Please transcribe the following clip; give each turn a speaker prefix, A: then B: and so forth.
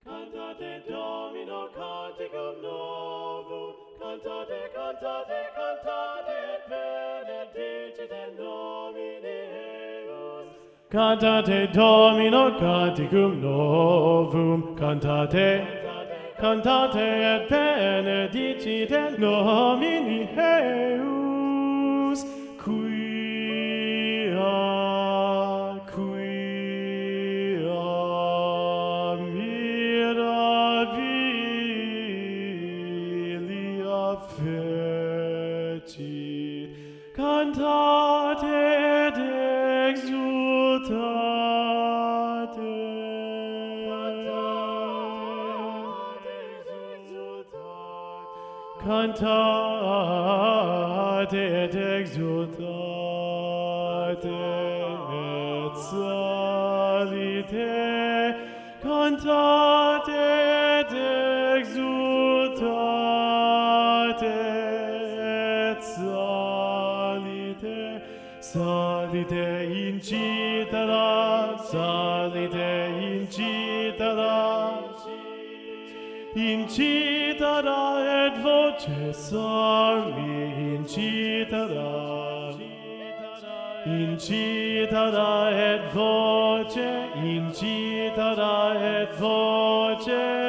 A: Cantate Domino canticum novum, cantate, cantate, cantate, et benedicite nomine eius. Cantate Domino canticum novum, cantate, cantate, et benedicite nomine eius. Quia mirabilia fecit, cantate et exultate. Cantate et exultate, et salite, cantate et exultate, et salite, salite incitera, salite incitera, incitera et voce salvi incitera, incitera et voce, incitera et voce